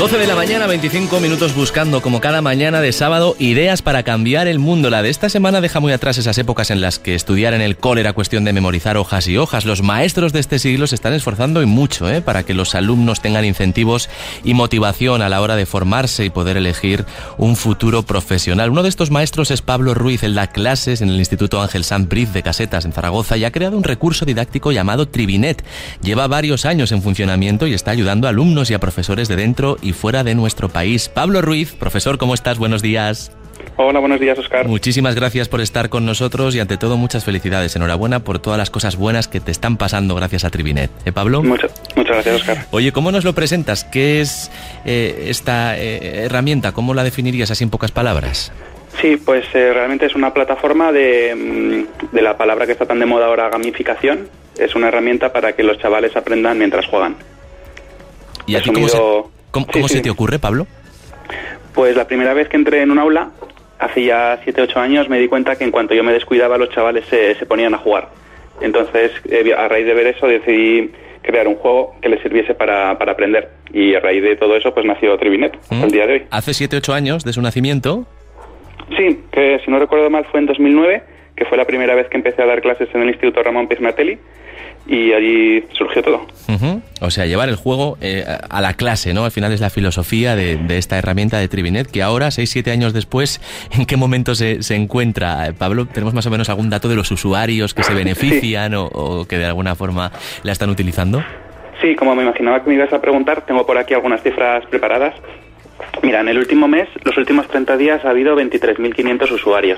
12 de la mañana, 25 minutos buscando, como cada mañana de sábado, ideas para cambiar el mundo. La de esta semana deja muy atrás esas épocas en las que estudiar en el cole era cuestión de memorizar hojas y hojas. Los maestros de este siglo se están esforzando y mucho para que los alumnos tengan incentivos y motivación a la hora de formarse y poder elegir un futuro profesional. Uno de estos maestros es Pablo Ruiz. Él da clases en el Instituto Ángel Sanz Briz de Casetas, en Zaragoza, y ha creado un recurso didáctico llamado Trivinet. Lleva varios años en funcionamiento y está ayudando a alumnos y a profesores de dentro y fuera de nuestro país. Pablo Ruiz, profesor, ¿cómo estás? Buenos días. Hola, buenos días, Óscar. Muchísimas gracias por estar con nosotros y ante todo muchas felicidades. Enhorabuena por todas las cosas buenas que te están pasando gracias a Trivinet. Pablo? Muchas gracias, Óscar. Oye, ¿cómo nos lo presentas? ¿Qué es esta herramienta? ¿Cómo la definirías así en pocas palabras? Sí, pues realmente es una plataforma de la palabra que está tan de moda ahora, gamificación. Es una herramienta para que los chavales aprendan mientras juegan. ¿Y a ti cómo se te ocurre, Pablo? Pues la primera vez que entré en un aula, hace ya 7-8 años, me di cuenta que en cuanto yo me descuidaba, los chavales se ponían a jugar. Entonces, a raíz de ver eso, decidí crear un juego que les sirviese para aprender. Y a raíz de todo eso, pues nació Trivinet, hasta el día de hoy. ¿Hace 7-8 años de su nacimiento? Sí, que si no recuerdo mal fue en 2009, que fue la primera vez que empecé a dar clases en el Instituto Ramón Pismatelli. Y allí surgió todo. O sea, llevar el juego a la clase, ¿no? Al final es la filosofía de esta herramienta de Trivinet, que ahora, 6-7 años después, ¿en qué momento se encuentra? Pablo, ¿tenemos más o menos algún dato de los usuarios que se benefician sí. o que de alguna forma la están utilizando? Sí, como me imaginaba que me ibas a preguntar, tengo por aquí algunas cifras preparadas. Mira, en el último mes, los últimos 30 días, ha habido 23.500 usuarios.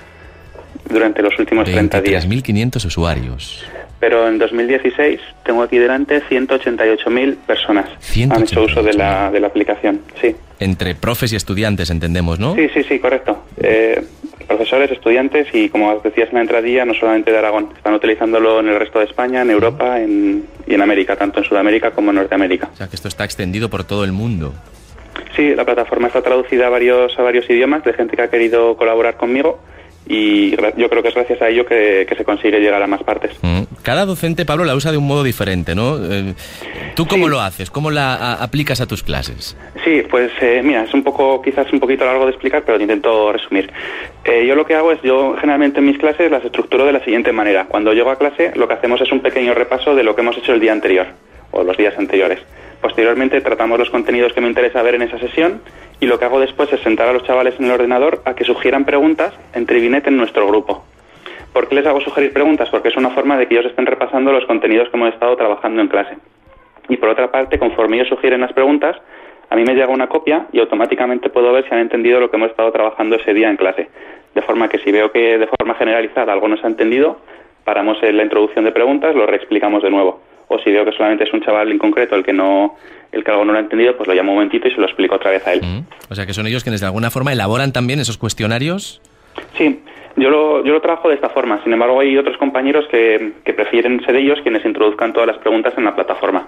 Durante los últimos 30 días. 23.500 usuarios. Pero en 2016, tengo aquí delante, 188.000 personas han hecho uso de la aplicación, sí. Entre profes y estudiantes, entendemos, ¿no? Sí, correcto. Profesores, estudiantes y, como decías en la entradilla, no solamente de Aragón. Están utilizándolo en el resto de España, en Europa y en América, tanto en Sudamérica como en Norteamérica. O sea, que esto está extendido por todo el mundo. Sí, la plataforma está traducida a varios idiomas de gente que ha querido colaborar conmigo. Y yo creo que es gracias a ello que se consigue llegar a más partes. Cada docente, Pablo, la usa de un modo diferente, ¿no? ¿Tú cómo lo haces? ¿Cómo la aplicas a tus clases? Sí, pues mira, quizás un poquito largo de explicar, pero intento resumir. Yo lo que hago es, generalmente en mis clases las estructuro de la siguiente manera. Cuando llego a clase, lo que hacemos es un pequeño repaso de lo que hemos hecho el día anterior, o los días anteriores. Posteriormente tratamos los contenidos que me interesa ver en esa sesión y lo que hago después es sentar a los chavales en el ordenador a que sugieran preguntas en Trivinet en nuestro grupo. ¿Por qué les hago sugerir preguntas? Porque es una forma de que ellos estén repasando los contenidos que hemos estado trabajando en clase. Y por otra parte, conforme ellos sugieren las preguntas, a mí me llega una copia y automáticamente puedo ver si han entendido lo que hemos estado trabajando ese día en clase. De forma que si veo que de forma generalizada algo no se ha entendido, paramos en la introducción de preguntas, lo reexplicamos de nuevo. O si veo que solamente es un chaval en concreto el que algo no lo ha entendido, pues lo llamo un momentito y se lo explico otra vez a él. O sea que son ellos quienes de alguna forma elaboran también esos cuestionarios. Sí, yo lo trabajo de esta forma. Sin embargo, hay otros compañeros que prefieren ser ellos quienes introduzcan todas las preguntas en la plataforma.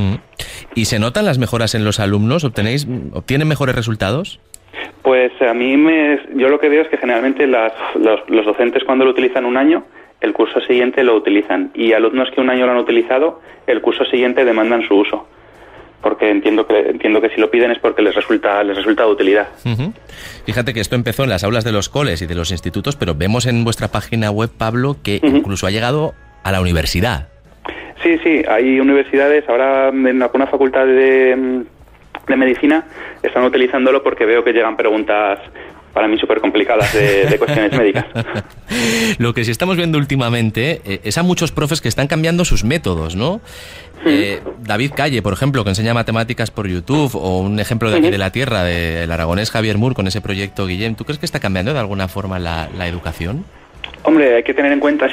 ¿Y se notan las mejoras en los alumnos? ¿Obtienen mejores resultados? Pues a mí yo lo que veo es que generalmente los docentes cuando lo utilizan un año, el curso siguiente lo utilizan. Y alumnos que un año lo han utilizado, el curso siguiente demandan su uso. Porque entiendo que si lo piden es porque les resulta de utilidad. Fíjate que esto empezó en las aulas de los coles y de los institutos, pero vemos en vuestra página web, Pablo, que incluso ha llegado a la universidad. Sí, hay universidades, ahora en alguna facultad de medicina están utilizándolo porque veo que llegan preguntas para mí súper complicadas de cuestiones médicas. Lo que sí estamos viendo últimamente es a muchos profes que están cambiando sus métodos, ¿no? David Calle, por ejemplo, que enseña matemáticas por YouTube, o un ejemplo de aquí de la tierra, del aragonés Javier Mur con ese proyecto Guillem. ¿Tú crees que está cambiando de alguna forma la educación? Hombre, hay que tener en cuenta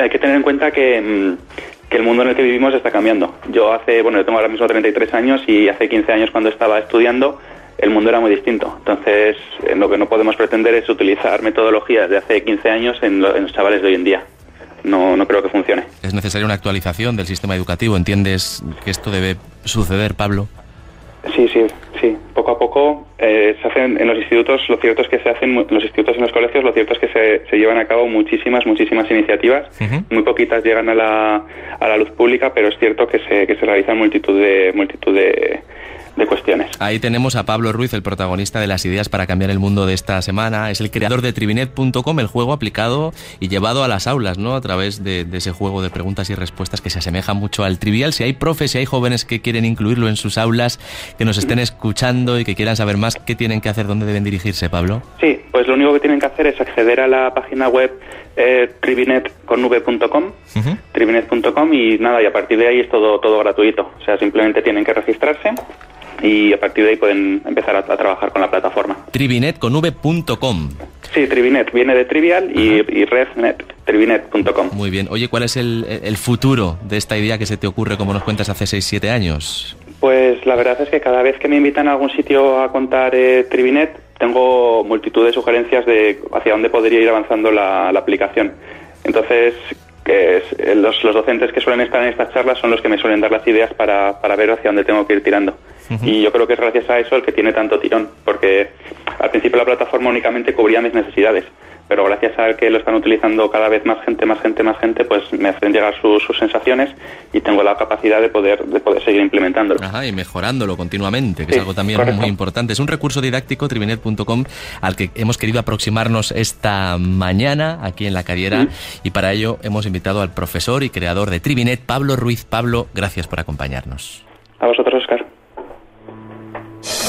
que el mundo en el que vivimos está cambiando. Yo tengo ahora mismo 33 años y hace 15 años cuando estaba estudiando el mundo era muy distinto. Entonces, lo que no podemos pretender es utilizar metodologías de hace 15 años en los chavales de hoy en día. No creo que funcione. ¿Es necesaria una actualización del sistema educativo? ¿Entiendes que esto debe suceder, Pablo? Sí. Poco a poco se hacen en los institutos, lo cierto es que se hacen en los institutos y en los colegios, lo cierto es que se llevan a cabo muchísimas iniciativas. Muy poquitas llegan a la luz pública, pero es cierto que se realizan multitud de de cuestiones. Ahí tenemos a Pablo Ruiz, el protagonista de las ideas para cambiar el mundo de esta semana. Es el creador de Trivinet.com, el juego aplicado y llevado a las aulas, ¿no? A través de ese juego de preguntas y respuestas que se asemeja mucho al Trivial. Si hay profes, si hay jóvenes que quieren incluirlo en sus aulas, que nos estén escuchando y que quieran saber más, ¿qué tienen que hacer? ¿Dónde deben dirigirse, Pablo? Sí, pues lo único que tienen que hacer es acceder a la página web trivinet.com, trivinet.com, y nada, y a partir de ahí es todo gratuito. O sea, simplemente tienen que registrarse y a partir de ahí pueden empezar a trabajar con la plataforma. Trivinet.com. Sí, Trivinet, viene de Trivial y RevNet, Trivinet.com. Muy bien. Oye, ¿cuál es el futuro de esta idea que se te ocurre, como nos cuentas, hace 6-7 años? Pues la verdad es que cada vez que me invitan a algún sitio a contar Trivinet, tengo multitud de sugerencias de hacia dónde podría ir avanzando la aplicación. Entonces, los docentes que suelen estar en estas charlas son los que me suelen dar las ideas para ver hacia dónde tengo que ir tirando. Y yo creo que es gracias a eso el que tiene tanto tirón, porque al principio la plataforma únicamente cubría mis necesidades, pero gracias a que lo están utilizando cada vez más gente, pues me hacen llegar sus sensaciones y tengo la capacidad de poder seguir implementándolo. Ajá, y mejorándolo continuamente, que sí, es algo también correcto. muy importante. Es un recurso didáctico, Trivinet.com, al que hemos querido aproximarnos esta mañana aquí en La Carriera, y para ello hemos invitado al profesor y creador de Trivinet, Pablo Ruiz. Pablo, gracias por acompañarnos. A vosotros, Óscar.